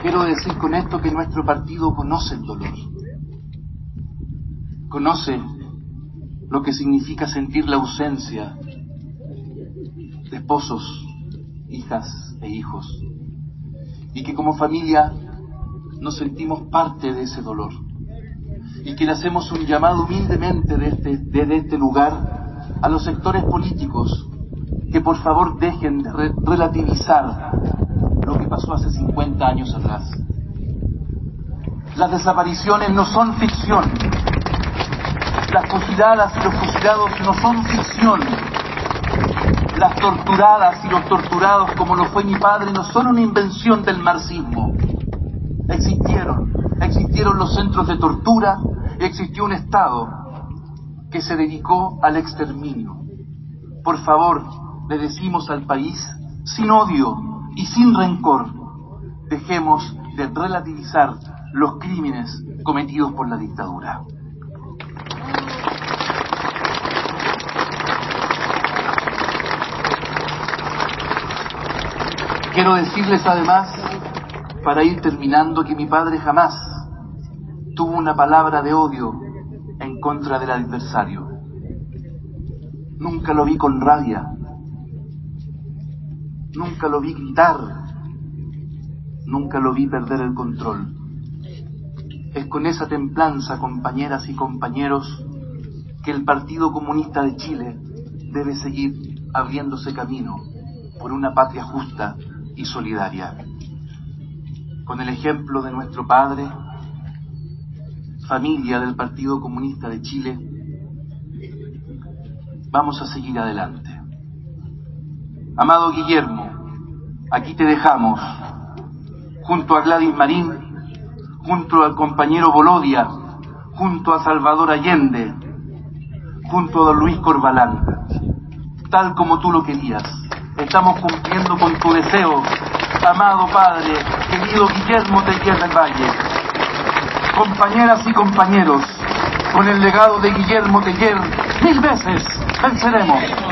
Quiero decir con esto que nuestro partido conoce el dolor, conoce lo que significa sentir la ausencia de esposos, hijas e hijos, y que como familia nos sentimos parte de ese dolor, y que le hacemos un llamado humildemente desde este lugar a los sectores políticos que por favor dejen de relativizar lo que pasó hace 50 años atrás. Las desapariciones no son ficción. Las fusiladas y los fusilados no son ficción. Las torturadas y los torturados, como lo fue mi padre, no son una invención del marxismo. Existieron los centros de tortura, existió un Estado que se dedicó al exterminio. Por favor, le decimos al país, sin odio y sin rencor, dejemos de relativizar los crímenes cometidos por la dictadura. Quiero decirles además, para ir terminando, que mi padre jamás tuvo una palabra de odio en contra del adversario. Nunca lo vi con rabia, nunca lo vi gritar, nunca lo vi perder el control. Es con esa templanza, compañeras y compañeros, que el Partido Comunista de Chile debe seguir abriéndose camino por una patria justa y solidaria. Con el ejemplo de nuestro padre, familia del Partido Comunista de Chile, vamos a seguir adelante. Amado Guillermo, aquí te dejamos, junto a Gladys Marín, junto al compañero Bolodia, junto a Salvador Allende, junto a don Luis Corbalán, tal como tú lo querías. Estamos cumpliendo con tu deseo, amado padre, querido Guillermo Teller del Valle. Compañeras y compañeros, con el legado de Guillermo Teller, 1000 veces venceremos.